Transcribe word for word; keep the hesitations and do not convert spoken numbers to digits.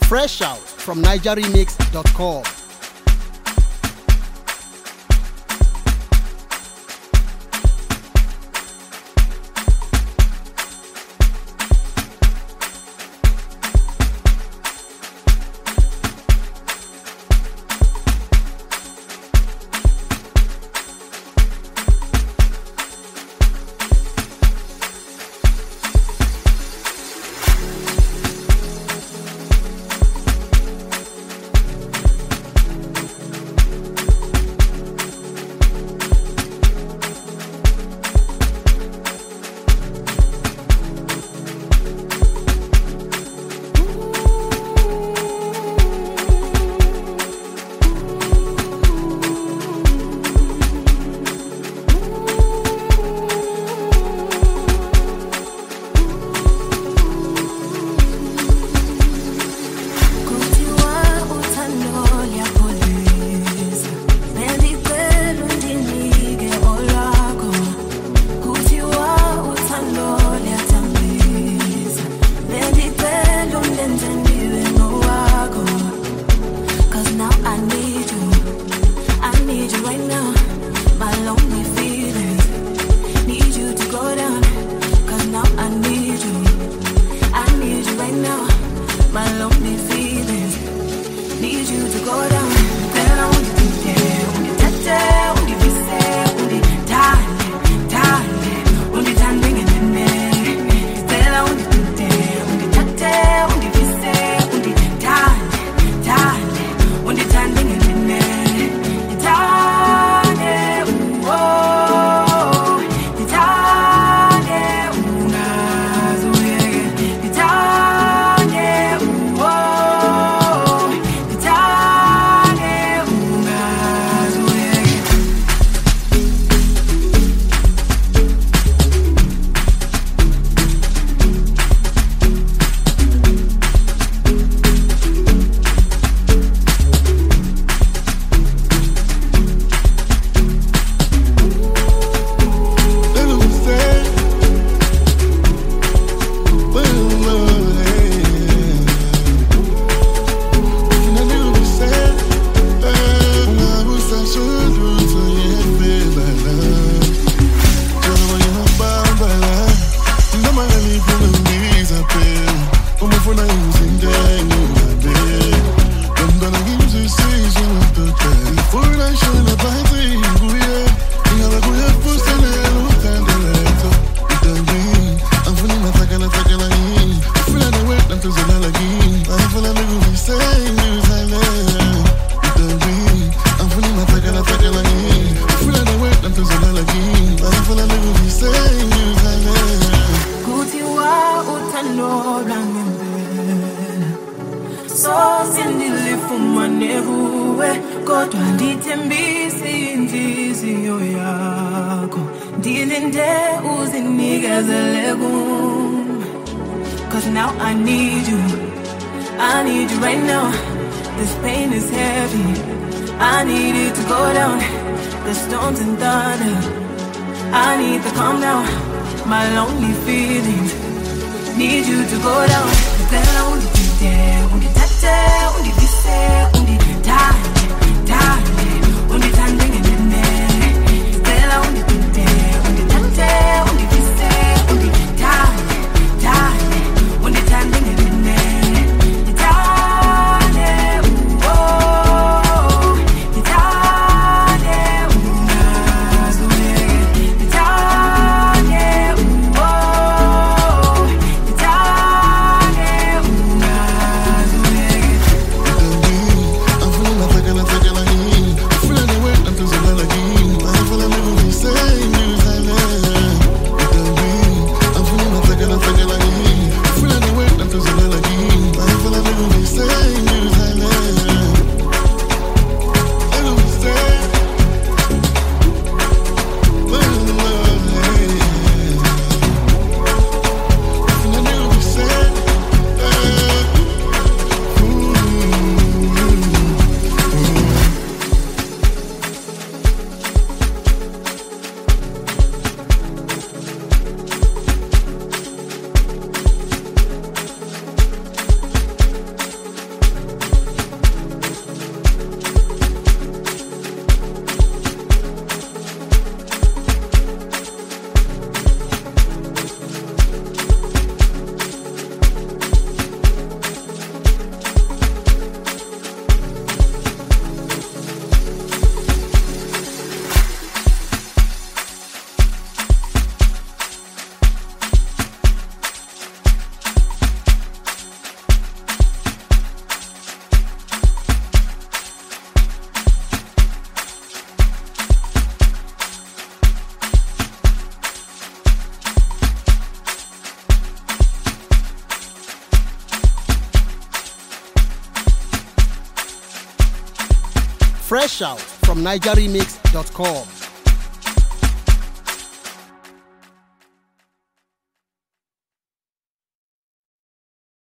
Fresh out from niger remix dot com. Cause now I need you, I need you right now. This pain is heavy, I need it to go down. The storms and thunder, I need to calm down. My lonely feelings, need you to go down. Stella undi tinte, undi tate, undi vise, undi tane, tane, undi tande ngene. Stella undi tinte, undi tate, undi vise, undi tane, tane, undi tande ngene. Fresh out from Niger Remix dot com.